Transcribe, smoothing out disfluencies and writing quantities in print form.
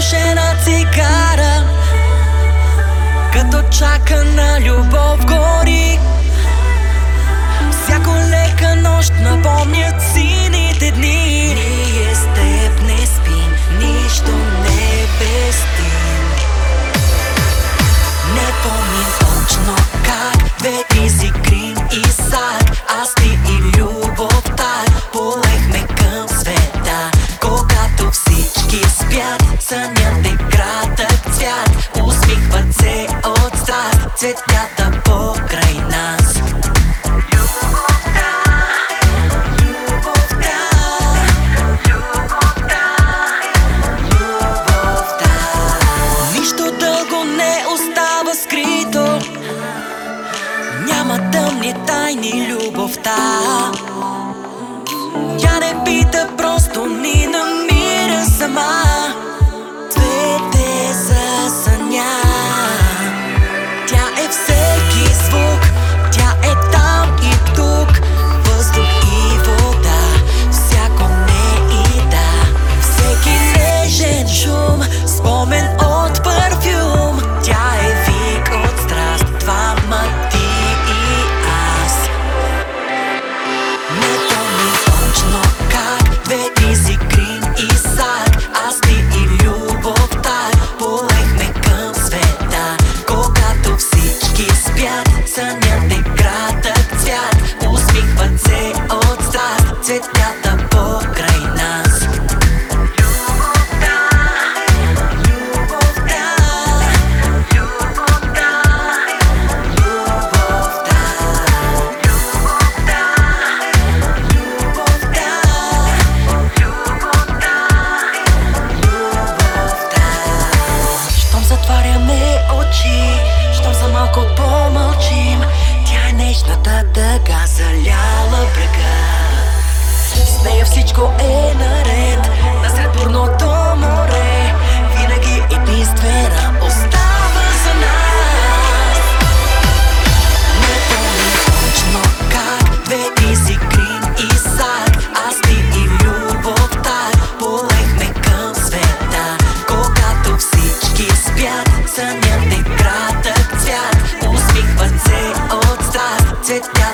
пушена цигара, като чака на любов гори. Всяко лека нощ напомнят сините дни. Ние с теб не спим, нищо не пестим. Не помним точно как две си Крим и Сад, аз ти и любовта полехме към света. Когато всички спят, сънят е кратък цвят, усмихват се от страст цветята покрай нас. Нищо дълго не остава скрито, няма тъмни тайни любовта. Тя не пита, просто ни намира сама. Цвете за съня. Тя е всеки звук, тя е там и тук, въздух и вода, всяко не и да. Всеки нежен шум, спомен от парфюм. Тя е вик от страст, двама ти и аз. Не помни точно как две си Крим и Сад, аз ти и любовта полехме към света. Когато всички спят, сънят е кратък цвят, усмихват се от страст цветята покрай нас. Щом затваряме очи, щом за малко помълчим, тя е нежната дъга, заляла брега. С нея всичко е наред, насред бурното море, винаги единствена остава за нас. Не помня точно как две си Крим и Сад, аз ти и любовта полехме към света. Когато всички спят, сънят е кратък цвят, усмихват се от страст цветя.